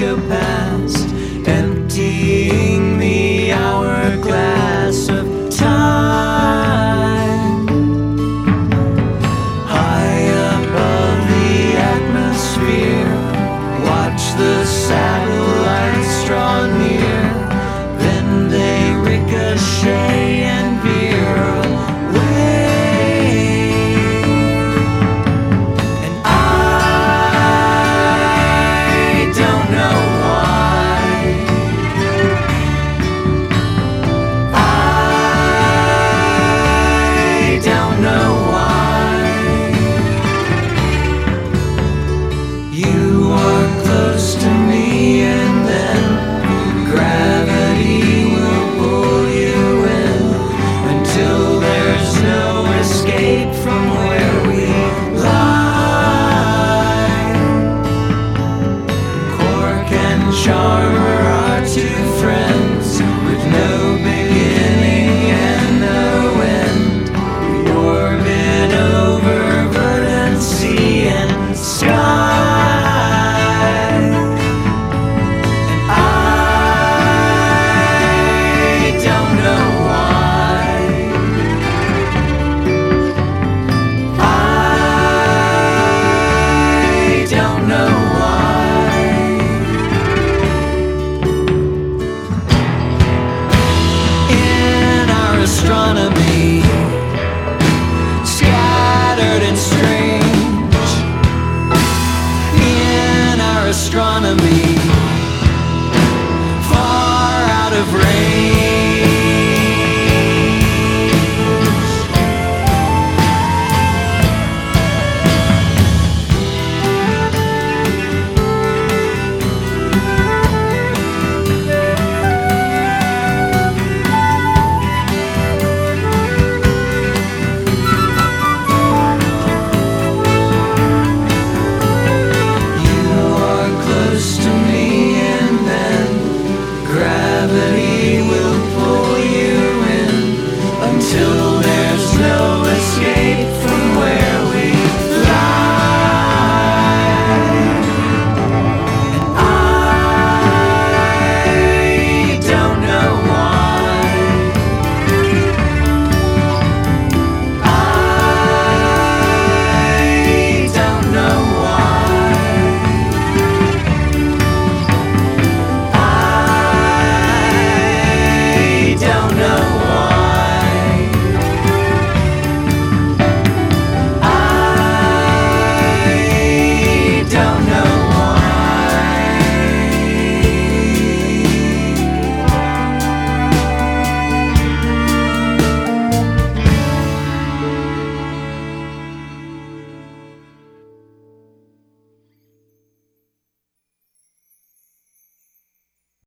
go past, emptying the hourglass of time. High above the atmosphere, watch the satellites draw near, then they ricochet and veer away. And I don't know why. I don't know why. You are close to me, and then gravity will pull you in until there's no escape from where we lie. Cork and Charmer are two friends with no beginning and no end. We orbit over verdant sea and sky. And I don't know why. I don't know why. In our astronomy, scattered and strange. In our astronomy,